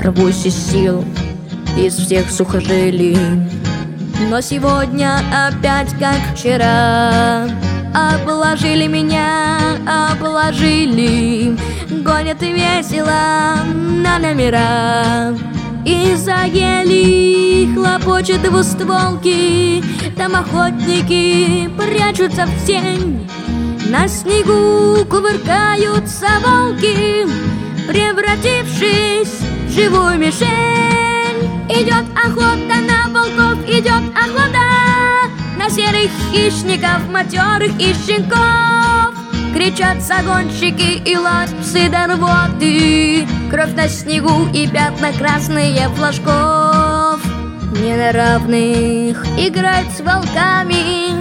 Рвусь из сил, из всех сухожилий, но сегодня опять как вчера. Обложили меня, обложили, гонят весело на номера. Из-за ели хлопочут двустволки, там охотники прячутся в тень. На снегу кувыркаются волки, превратившись в живую мишень. Идет охота на волков, идет охота на серых хищников, матерых и щенков. Кричат загонщики и лают псы до рвоты, кровь на снегу и пятна красные флажков. Не на равных играют с волками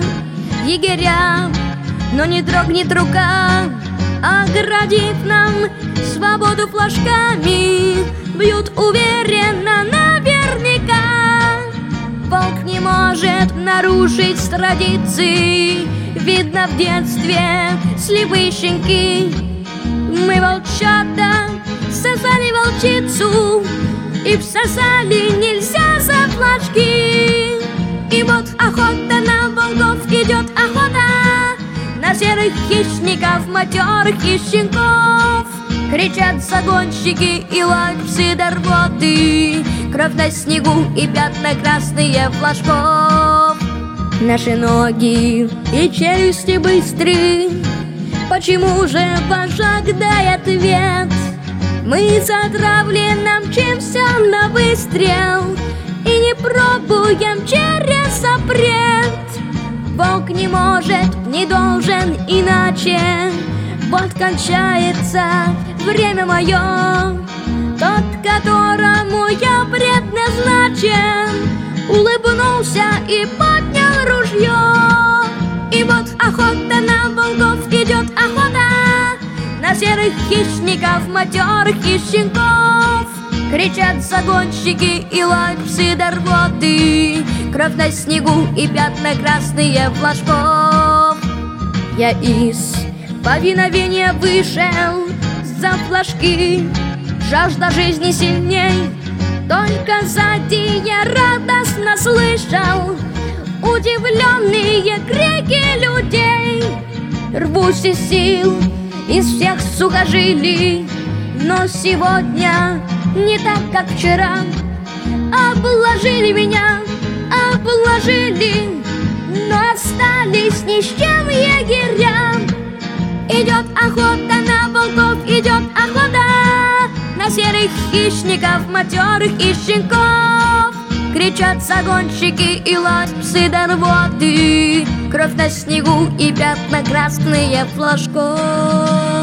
егеря, но не дрогнет рука, оградив нам свободу флажками. Бьют уверенно, наверняка. Волк не может нарушить традиции. Видно в детстве слепые щенки. Мы, волчата, сосали волчицу и всосали нельзя за флажки. И вот охота на волков, идет охота на серых хищников, матерых и щенков. Кричат загонщики и лают псы до рвоты, кровь на снегу и пятна красные флажков. Наши ноги и челюсти быстры, почему же вожак, дай ответ? Мы затравленно мчимся на выстрел и не пробуем через запрет. Волк не может, не должен иначе. Вот кончается время мое, тот, которому я предназначен, улыбнулся и поднял ружье. И вот охота на волков, идет охота на серых хищников, матерых и щенков. Кричат загонщики и лают псы до рвоты, кровь на снегу и пятна красные флажков. Я из повиновения вышел за флажки, жажда жизни сильней. Только сзади я радостно слышал удивленные крики людей. Рвусь из сил, из всех сухожилий, но сегодня не так, как вчера. Обложили меня, обложили, но остались ни с чем егеря. Идет охота на волков, идет охота на серых хищников, матерых и щенков. Кричат загонщики и лают псы до рвоты, кровь на снегу и пятна красные флажков.